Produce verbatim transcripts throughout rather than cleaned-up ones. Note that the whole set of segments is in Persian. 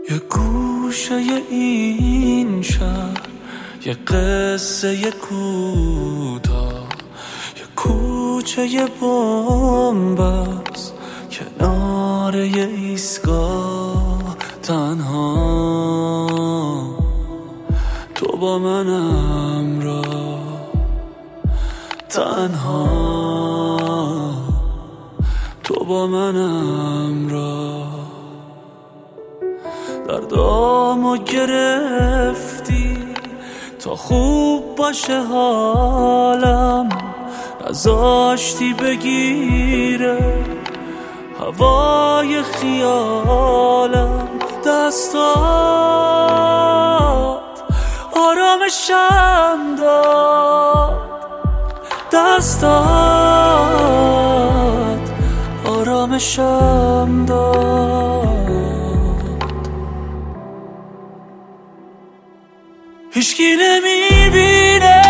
یه گوشه این شهر، یه قصه یه کوتاه، یه کوچه یه بنبست کنار یه ایستگاه. تنها تو با من همراه، تنها تو با من همراه. دردامو گرفتی تا خوب باشه حالم، نذاشتی بگیره هوای خیالم. دستات آرامشم داد، دستات آرامشم داد. هیچکی نمیبینه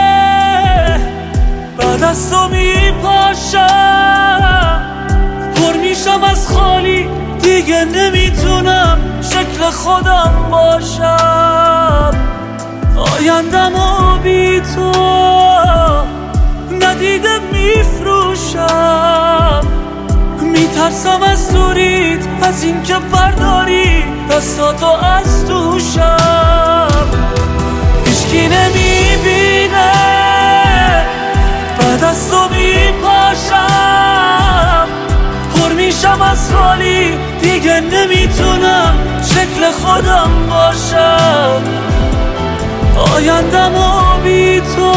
بعد از تو میپاشم، پر میشم از خالی، دیگه نمیتونم شکل خودم باشم. آیندمو بی تو ندیده میفروشم، میترسم از دوریت، از این که برداری دستاتو از دوشم. هیچکی نمیبینه بعد از تو میپاشم، پر میشم از خالی، دیگه نمیتونم شکل خودم باشم. آیندمو بی تو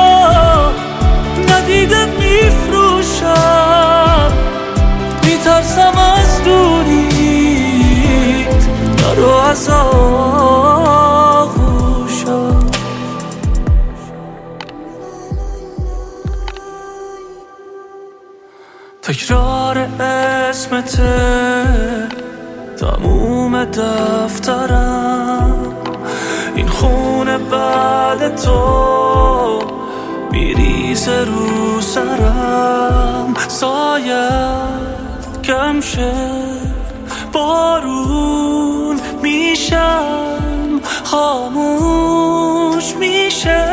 ندیده میفروشم، میترسم از دوریت، نرو از آغوشم. تکرار اسمته تموم دفترم، این خونه بعد تو میریزه رو سرم. سایت کم شه، بارون میشم، خاموش میشه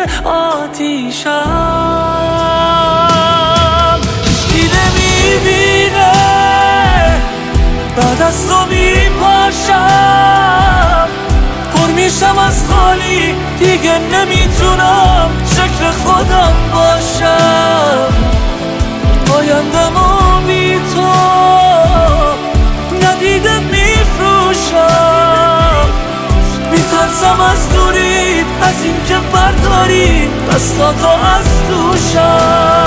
آتیشم. هیچکی نمیبینه بعد از تو میپاشم، پر میشم از خالی، دیگه نمیتونم شکل خودم باشم. آیندمو بی تو ندیده میفروشم، میترسم از دوریت، از این که برداری دستاتو از دوشم.